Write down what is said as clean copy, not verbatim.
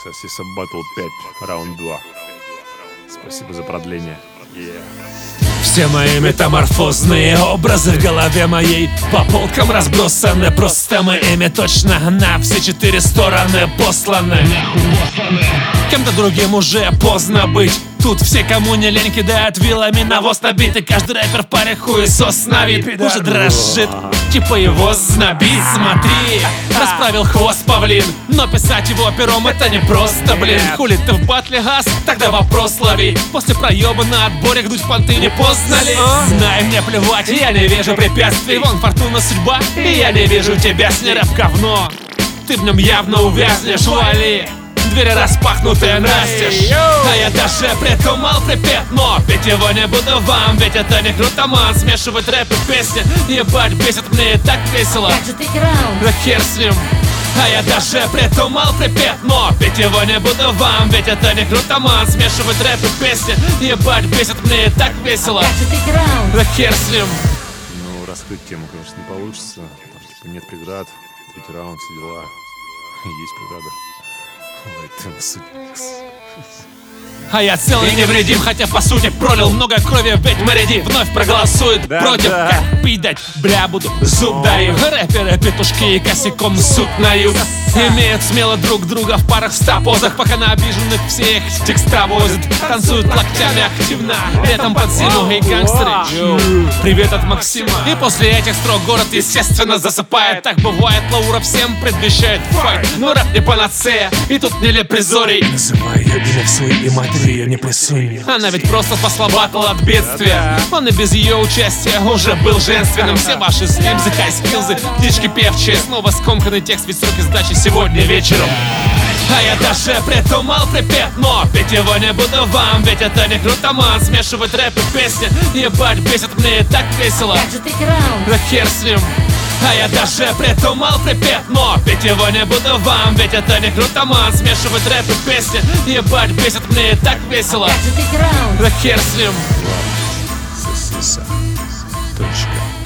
Сосиса Батл 5, раунд 2. Спасибо за продление. Все мои метаморфозные образы в голове моей по полкам разбросаны. Просто мы ими точно на все 4 стороны посланы. Кем-то другим уже поздно быть. Тут все, кому не лень, кидают вилами навоз набитый. Каждый рэпер в паре хуесос на вид уже дрожит, типа его знобит. Смотри, расправил хвост павлин, но писать его пером это не просто, блин. Хули ты в батле газ? Тогда вопрос лови. После проеба на отборе гнуть понты не поздно ли? Знай, мне плевать, я не вижу препятствий. Вон фортуна, судьба, и я не вижу тебя. С не рэп говно, ты в нем явно увязнешь, вали. Двери распахнутые настежь, а я даже придумал припев, но петь его не буду вам, ведь это не крутоман. Смешивать рэп и песни, ебать, бесит, мне и так весело. Да хер с ним. А я даже придумал припев, но петь его не буду вам, ведь это не крутоман. Смешивать рэп и песни, ебать, бесит, мне и так весело. Да хер с ним. Ну, раскрыть тему, конечно, не получится. Там, типа, нет преград, третий раунд, все дела. Есть преграда. Ой, ты на суть. А я целый невредим, хотя по сути пролил много крови, ведь Мэриди вновь проголосует против. Как пить дать, бля, буду зуб даю. Рэперы, петушки и косяком суд на юг имеют смело друг друга в парах в 100 позах, пока на обиженных всех текста возят. Танцуют локтями активно, при этом под зиму и гангстеры. Привет от Максима. И после этих строк город, естественно, засыпает. Так бывает, Лаура всем предвещает файт. Но рэп не панацея, и тут не лепризорий. Называй ее имя в свой и матери ее не плесунь. Она ведь просто спасла батл от бедствия. Он и без ее участия уже был женственным. Все ваши слимзы, хайскилзы, птички певчие. Снова скомканный текст, ведь сроки сдачи сегодня вечером. А я даже придумал припев, но петь его не буду вам, ведь это не крутоман. Смешивать рэп и песни, ебать, бесит, мне и так весело. Да хер с ним. А я даже придумал припев, но петь его не буду вам, ведь это не крутоман. Смешивать рэп и песни, ебать, бесит, мне и так весело. Да хер с ним. Сосиса. Точка.